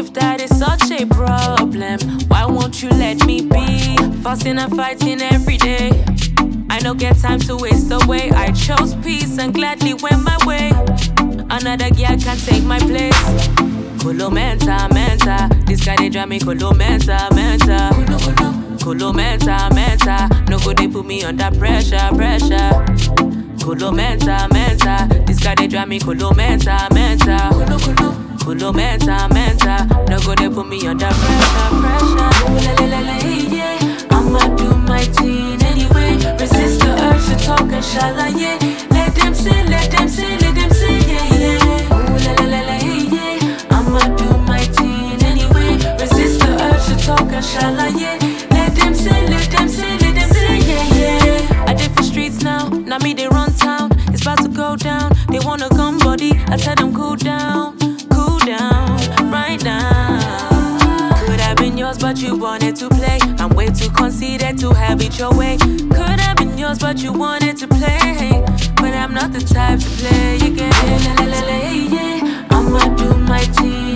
If that is such a problem, why won't you let me be? Fussing and fighting every day, I don't get time to waste away. I chose peace and gladly went my way. Another girl can take my place. Kolo menta, menta. This guy they drive me kolo menta, menta. Kolo menta, menta. No good they put me under pressure, pressure. Kolo menta, menta. This guy they drive me kolo menta, menta. Kolo menta, menta. No good they put me under pressure, pressure. Ooh la la la la, yeah. I'ma do my thing anyway. Resist the urge to talk and shala, yeah. Let them say, let them say, let them say, yeah, yeah. Ooh la la la la, yeah. I'ma do my thing anyway. Resist the urge to talk and shala, yeah. Let them say, let them say, let them say, yeah, yeah. I did for streets now me they run town. It's about to go down. They wanna come body, I tell them cool down, right now. Could have been yours, but you wanted to play. I'm way too conceited to have it your way. Could have been yours, but you wanted to play. But I'm not the type to play again. La la la la, yeah. I'ma do my thing